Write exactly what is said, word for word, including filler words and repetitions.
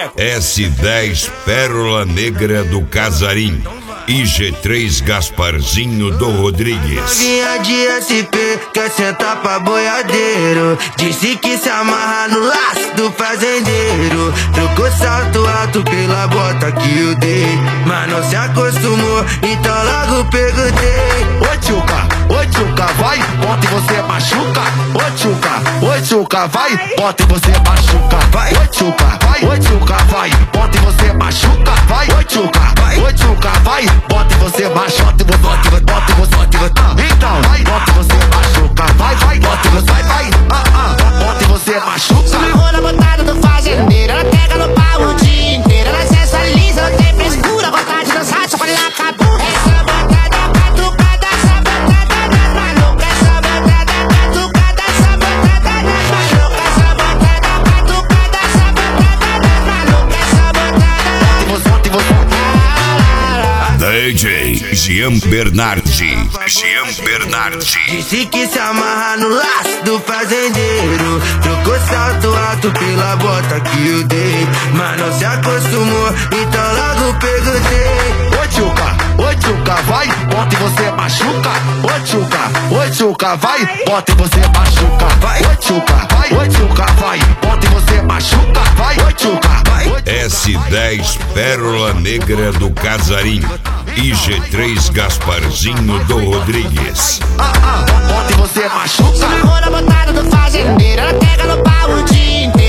S dez Pérola Negra do Casarim e G três Gasparzinho do Rodrigues. Vinha de S P, quer sentar pra boiadeiro. Disse que se amarra no laço do fazendeiro. Trocou salto alto pela bota que eu dei, mas não se acostumou, então logo perguntei. Oi tchuca, oi tchuca, vai, bota e você machuca. Oi tchuca, oi tchuca, vai, bota e você machuca. Vai, oi tchuca, vai, oi tchuca, vai, bota e você machuca. Vai, oi tchuca, vai, oi tchuca, vai, bota e você machuca. Bota e você, bota e você, bota e você. Então, vai, bota e você machuca. Vai, vai, bota e você, vai, vai, ah, ah, bota e você machuca. Se amarrou na botada do fazendeiro, ela pega no pau o dia inteiro. Ela sensualiza, não tem frescura, vontade de dançar, só olhar a cabeça. Essa botada catucada, essa botada das malucas. Essa botada catucada, essa botada das malucas. Essa botada catucada, essa botada das malucas. Essa botada. Bota e você, bota e você. D J Jean Bernardi, Jean Bernardi. Disse que se amarra no laço do fazendeiro. Trocou salto alto pela bota que eu dei, mas não se acostumou, então logo perguntei. Oi tchuca, oi tchuca, vai, bota e você machuca. Oi tchuca, oi tchuca, vai, bota e você machuca. Vai, oi tchuca, vai, oi tchuca, vai, bota e você machuca. Vai, oi tchuca, vai. S dez Pérola Negra do Casarim e G três Gasparzinho do Rodrigues. Ah, ah, bota e você machuca. Se amarrou na botada do fazendeiro, ela pega no pau o dia inteiro.